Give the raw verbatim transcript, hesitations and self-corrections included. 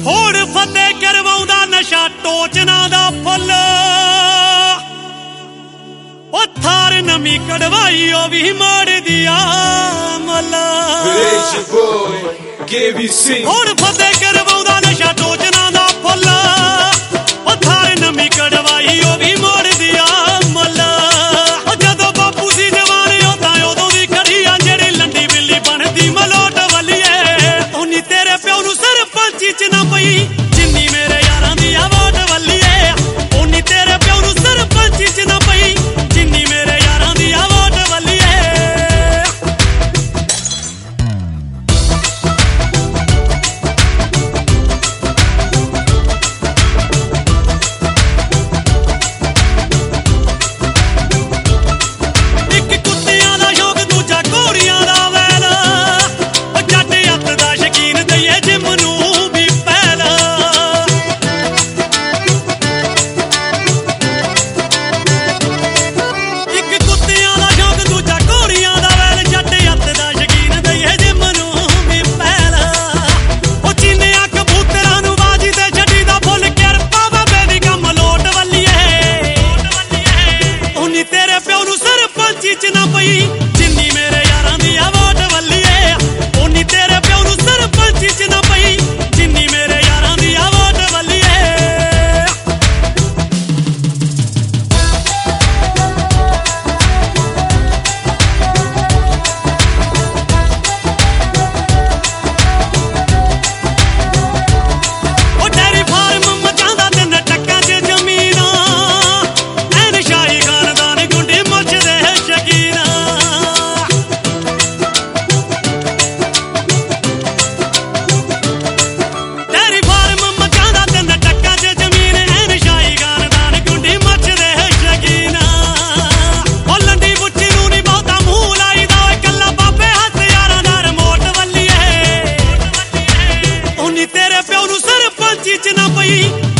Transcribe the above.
ਹੋੜ ਫਤਿਹ ਕਰਵਾਉਂਦਾ ਨਸ਼ਾ ਟੋਚਨਾ ਦਾ ਫੁੱਲ ਉਹ ਥਾਰ ਨਵੀਂ ਕਢਵਾਈ ਉਹ ਵੀ ਮਾਰਦੀ ਆ ਮੁੱਲ ਹੋੜ ਫਤਿਹ ਕਰਵਾਉਂਦਾ ਨਸ਼ਾ ਟੋਚਨਾ ਦਾ ਫੁੱਲ ਉਹ ਥਾਰ ਨਵੀਂ ਕਢਵਾਈ ਉਹ ਵੀ ਮਾਰਦੀ ਆ ਮੁੱਲ ਉਹ ਜਦੋਂ ਬਾਪੂ ਸੀ ਜਵਾਨ ਉਹ ਤਾਂ ਉਦੋਂ ਦੀ ਖੜੀ ਆ ਜਿਹੜੀ ਲੰਡੀ ਬਿੱਲੀ ਬਣਦੀ ਮਲੋਟ ਵੱਲੀਏ ਉਨੀ ਤੇਰੇ ਪਿਓ ਨੂੰ ਸਰਪੰਚੀ ਚ ਨਾ ਪਈ ਜਿੰਨੀ ਮੇਰੇ ਯਾਰਾਂ ਦੀ ਆ ਵੋਟ ਵੱਲੀਏ ਉਨੀ ਤੇਰੇ ਪਿਓ ਨੂੰ ਸਰਪੰਚੀ ਚ ਨਾ ਪਈ ਜਿੰਨੀ ਮੇਰੇ ਯਾਰਾਂ ਦੀ ਆ ਵੋਟ ਵੱਲੀਏ ਇੱਕ ਕੁੱਤਿਆਂ ਦਾ ਸ਼ੌਕ ਦੂਜਾ ਘੋੜੀਆਂ ਦਾ ਵੈਲ ਉਹ ਜੱਟ ਅੱਤ ਦਾ ਸ਼ਕੀਨ ਦਈਏ ਜਿਮ ਨੂੰ ਵੀ ਪਹਿਲ ਇੱਕ ਕੁੱਤਿਆਂ ਦਾ ਸ਼ੌਕ ਦੂਜਾ ਘੋੜੀਆਂ ਦਾ ਵੈਲ ਜੱਟ ਅੱਤ ਦਾ ਸ਼ਕੀਨ ਦਈਏ ਜਿਮ ਨੂੰ ਵੀ ਪਹਿਲ ਉਹ ਚੀਨਿਆ ਕਬੂਤਰਾਂ ਨੂੰ ਬਾਜੀ ਤੇ ਛੱਡੀ ਦਾ ਫੁੱਲ ਕਿਰਪਾ ਬਾਬੇ ਦੀ ਕੰਮ ਲੋਟ ਵੱਲੀਏ ਉਨੀ ਤੇਰੇ ਪਿਓ ਨੂੰ ਸਰਪੰਚੀ ਚ ਨਾ ਪਈ ਜਿੰਨੀ ਮੇਰੇ ਯਾਰਾਂ ਦੀ ਆ ਵੋਟ ਵੱਲੀਏ ਉਨੀ ਤੇਰੇ ਪਿਓ ਨੂੰ ਸਰਪੰਚੀ ਚ ਨਾ ਪਈ ਜਿੰਨੀ ਮੇਰੇ ਯਾਰਾਂ ਦੀ ਆ ਵੋਟ ਵੱਲੀਏ ਉਹ ਡੈਰੀ ਫਾਰਮ ਮਚਾਉਂਦਾ ਤਿੰਨ ਟੱਕਾਂ ਚ ਜ਼ਮੀਨਾਂ ਐਨ ਸ਼ਾਹੀ ਖਾਨਦਾਨ ਗੁੰਡੀ ਮੁੱਛਦੇ ਸ਼ਕੀਨਾ ਡੈਰੀ ਫਾਰਮ ਮਚਾਉਂਦਾ ਤਿੰਨ ਟੱਕਾਂ ਚ ਜ਼ਮੀਨ ਐਨ ਸ਼ਾਹੀ ਖਾਨਦਾਨ ਗੁੰਡੀ ਮੁੱਛਦੇ ਸ਼ਕੀਨਾ ਉਹ ਲੰਡੀ ਬੁੱਚੀ ਨੂੰ ਨੀ ਬਹੁਤਾ ਮੂੰਹ ਲਾਈਦਾ ਓਏ ਕੱਲਾ ਬਾਬੇ ਹੱਥ ਯਾਰਾਂ ਦਾ ਰਿਮੋਟ ਵੱਲੀਏ ਉਨੀ ਤੇਰੇ ਪਿਓ ਨੂੰ ਸਰਪੰਚੀ ਚ ਨਾ ਪਈ